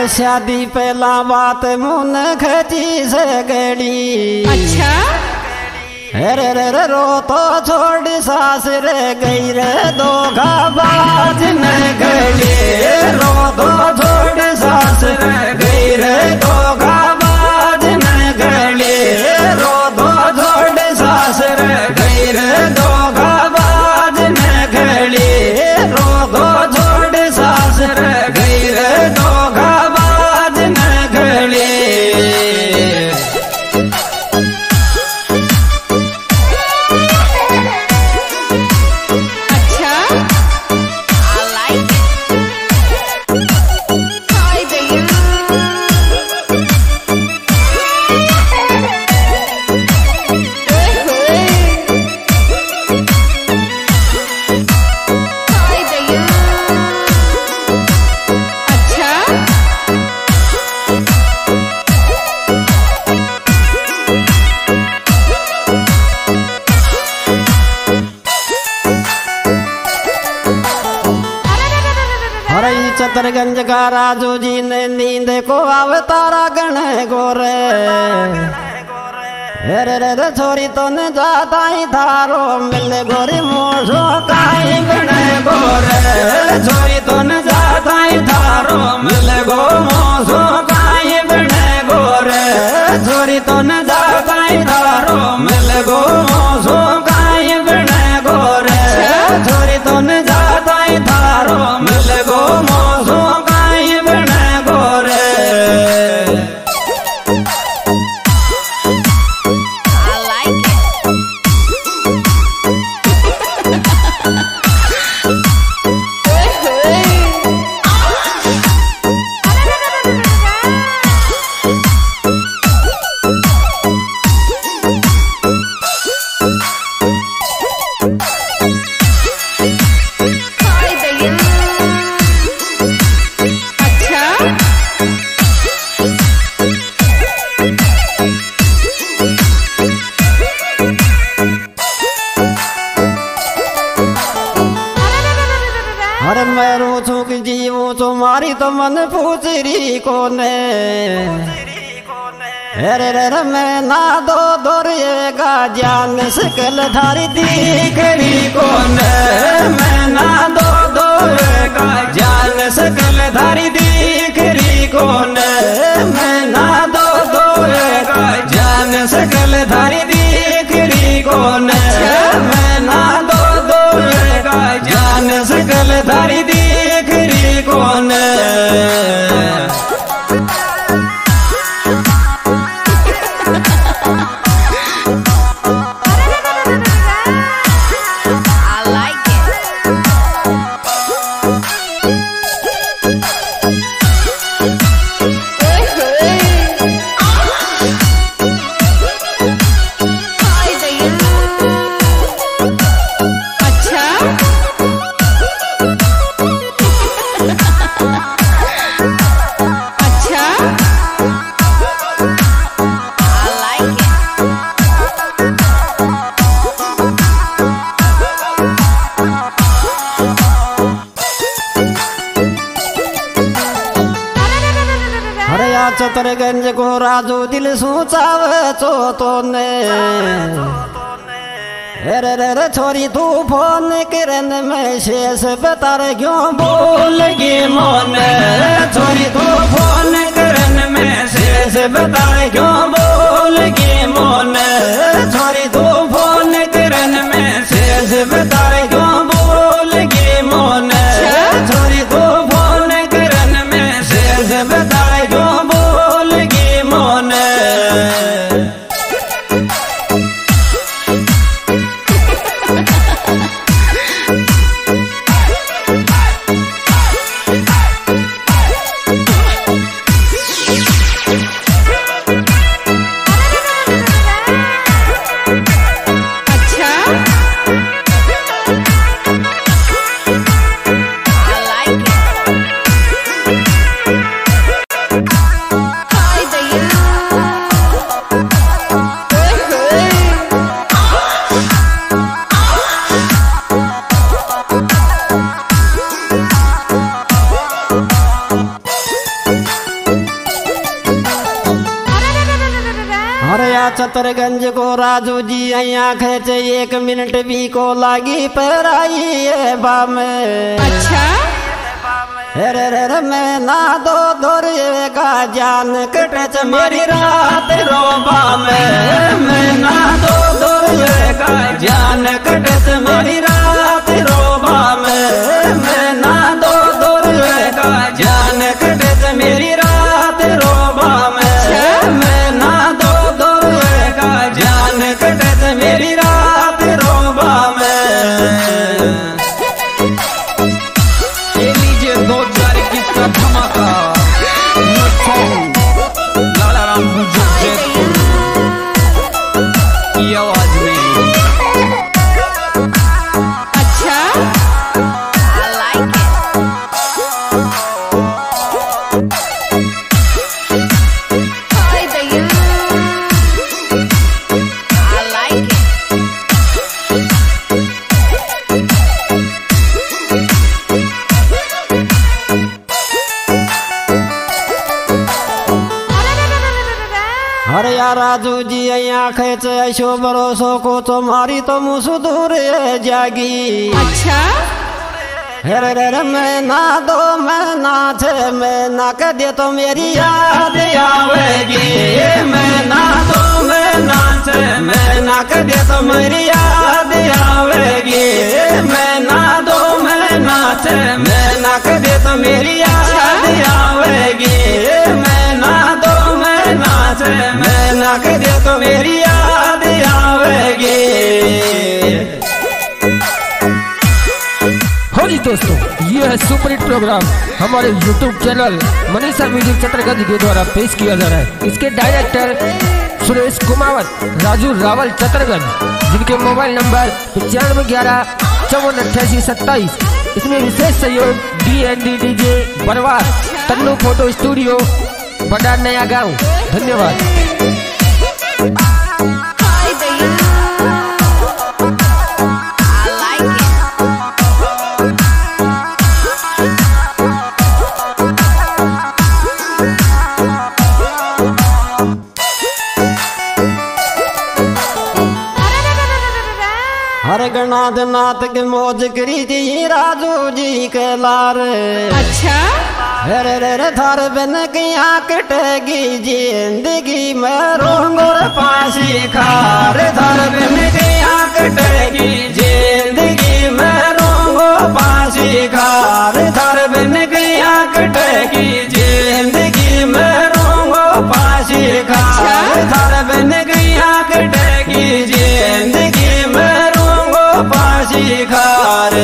शादी पहला बात मुन खची से गड़ी। अच्छा रे रे रे रो तो छोड़ सास रे गई रे धोखा बाज में गड़ी। रो तो छोड़ सास रे गई रे धोखा बाज में गड़ी। रो तो छोड़ सास रे गई रे धोखा बाज में गड़ी। रो तो छोड़ सास रे गई रे धोखा बाज में गड़ी। चतरगंज का राजू जी ने नींद को अवतारा गण गोरे। रे रे रे छोरी तो न जाता ही थारो मिल गोरी मोसो काई गण गोरे। छोरी तो न जाता ही थारो मिल गो मोसो काई गण गोरे। छोरी तो न जाता ही थारो मिल गो मोसो काई गण गोरे। छोरी तो न जाता ही थारो मिल गो मोसो काई गण गोरे। अरे मैं रोचू की जीवू तुम्हारी तो मन पूछरी कोने। अरे रे मैं ना दो दोरेगा जान सकल धारी दिखरी कोने। मैं ना दो दोरेगा जान सकल धारी दिखरी कोने। मैं ना दो दोरेगा जान सकल धारी दिखरी कोने। मैं ना दो दोरेगा जान सकल धारी दिखरी कोने। चतरगंज को राजू दिल सोचाव चो तो ने। रे रे रे छोरी तू फोन करन में शेष बता रे क्यों बोलगी मोने। छोरी तू फोन करन में शेष बता रे क्यों बोलगी मोने। छोरी तू फोन करन में शेष बता रे क्यों बोलगी मोने। छोरी तू फोन करन में शेष बता रे क्यों बोलगी मोने। छतरगंज को राजू जी अया खेचे 1 मिनट भी को लागी पराई है बाम। अच्छा रे मैं ना दो दोरे का जान कटे मेरी रात रोबा में। मैं ना दो दोरे का जान कटे मेरी रात रोबा में। मैं ना दो दोरे का जान कटे मेरी रात रोबा में। मैं ना दो दोरे का जान कटे मेरी रात रोबा में। धमाका लाला राम जयपुर की आवाज में। अच्छा I like it। हाय दैया I like it। अरे यार राजू जी अया खेच ऐसो भरोसो को तुम्हारी तो मुँह दूर जागी। अच्छा रे मैं ना दो मैं ना थे मैं ना कर दे तो मेरी याद आवेगी। मैं ना दो मैं ना थे मैं ना कर दे तो मेरी याद आवेगी। मैं ना दो मैं ना थे मैं ना कर दे तो मेरी याद आवेगी। मैं ना दो मैं ना थे मैं ना कर दे तो मेरी याद आवेगी। हाँ जी दोस्तों, ये है सुपर हिट प्रोग्राम हमारे YouTube channel Manisha music Chhatarganj के द्वारा पेश किया जा रहा है। इसके डायरेक्टर सुरेश कुमावत, राजू रावल छतरगंज, जिनके मोबाइल नंबर 9511 5488 27। इसमें विशेष सहयोग DND DJ Barwar, Tannu photo studio, Bada Naya गाँव। धन्यवाद। हाय दैया I like it। हर गणाध नाथ के मौज करी थी राजू जी के लार। अच्छा रे थार बिन किया कटेगी जिंदगी में रोंगोर पासी खार। थार बिन किया कटेगी जिंदगी में रोंगो पासी खार। थार बिन किया कटेगी जिंदगी में रोंगो पासी खार। थार बिन किया कटेगी जिंदगी में रोंगो पासी खार।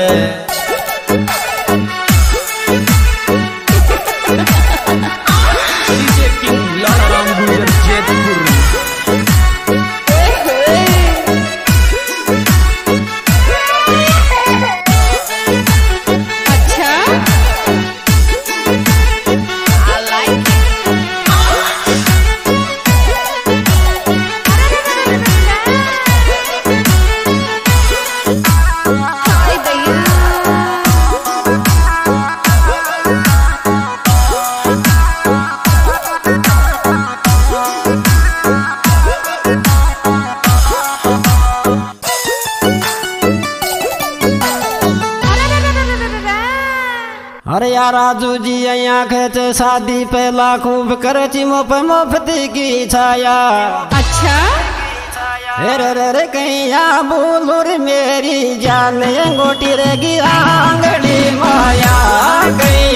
अरे यार राजू जी अया खेचे शादी पहला खूब करे मुफ्ती की छाया। अच्छा रे कैया बोलूर मेरी जान अंगूठी रे गिरा आंगड़ी माया।